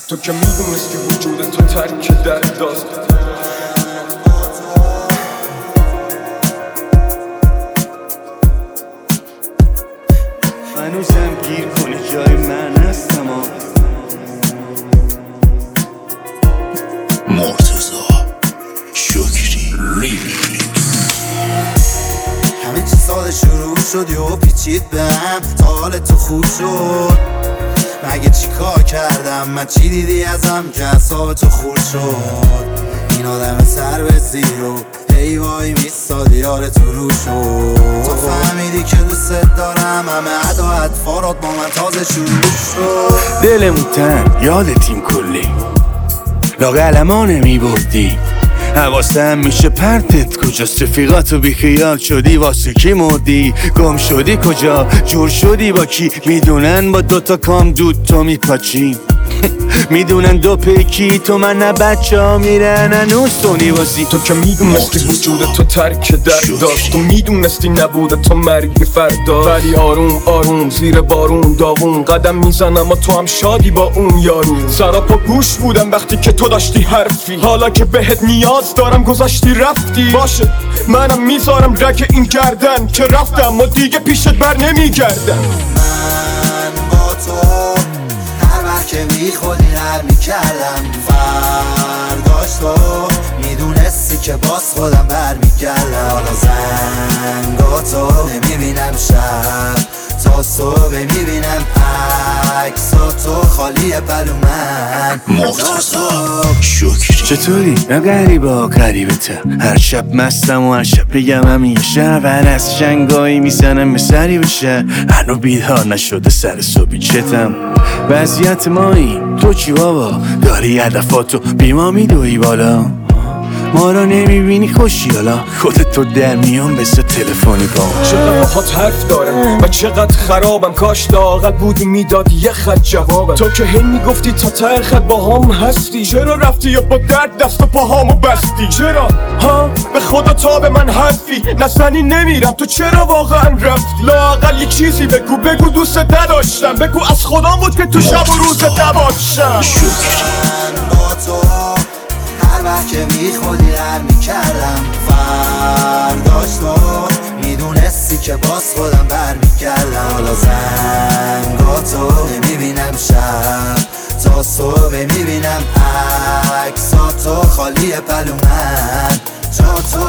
تو که میدونستی وجود تو ترک درداست. هنوزم گیر کنی جای من هستم. مرتضی شکری ریمیکس. همه چی ساده شروع شد و پیچید بهم تا حال تو خوب شد. مگه چی کار کردم من؟ چی دیدی ازم که اعصاب تو خورد شد؟ این آدم سر به زیر و هی وای میستادی یار تو رو شد. تو فهمیدی که دوست دارم، همه ادا اطفارات با من تازه شروع شد. دلمون تن یادتیم کلی لاغلما نمیبودی، حواسم میشه پرتت کجاست؟ رفیقاتو بیخیال شدی واسه کی مردی؟ گم شدی کجا؟ جور شدی با کی؟ میدونن با دوتا کام دود تو میپاچی میدونن دو پیکی تو من نه بچه ها میرن هنوز تو نیوازی. تو که میدونستی وجود تو ترک درداست. تو میدونستی نبوده تو مرگ فردا. ولی آروم آروم زیر بارون داغون قدم میزنم و تو هم شادی با اون یارو. سراپا گوش بودم وقتی که تو داشتی حرفی. حالا که بهت نیاز دارم گذاشتی رفتی. باشه منم میذارم رگ این گردن که رفتم و دیگه پیشت بر نمیگردم. من با تو هر وقت که میخوردی نر میکردم. فرداش تو میدونستی که باز خودم بر میکردم. حالا زنگاتو نمیبینم شب تا صبح میبینم عکساتو خالی بلو من. مرتضی شکری. چطوری؟ نه غریبا غریبته. هر شب مستم و هر شب بگم همیشه ور از جنگایی میزنم به سری بشه. هنو بیدار نشده سر صبحی چتم وضعیت مایی. تو چی بابا؟ داری هدفاتو بیما میدوی بالا، ما رو نمیبینی خوشی حالا خودت تو در میان بسه تلفنی با چقدر باهات حرف دارم و چقدر خرابم. کاش لااقل بودی میدادی یه خط جوابم. تو که هی میگفتی تا ته خط با هم هستی. چرا رفتی یا با درد دست و پاهامو بستی؟ چرا ها به خدا تا به من حرفی نزنی نمیرم. تو چرا واقعا رفتی؟ لااقل یه چیزی بگو دوست نداشتم. بگو از خودم بود که تو شب و روز نباشم. من با تو هر وقت که میخوردی در میکردم. فرداش تو میدونستی که باز خودم بر میکردم. حالا زنگاتو نمیبینم شب تا صبح میبینم عکساتو خالی پلو من. جا تو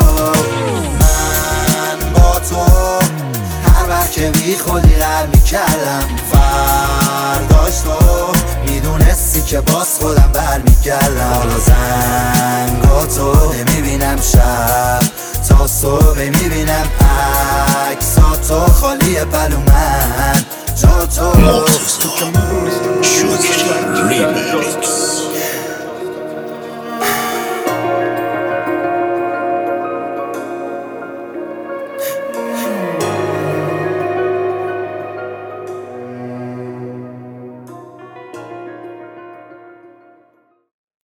من با تو هر وقت که میخوردی در میکردم. فرداش تو میدونستی که باز خودم بر میکردم. حالا زنگاتو نمیبینم شب تا صبح میبینم عکساتو خالی پلو من. جا تو مرتضی شکری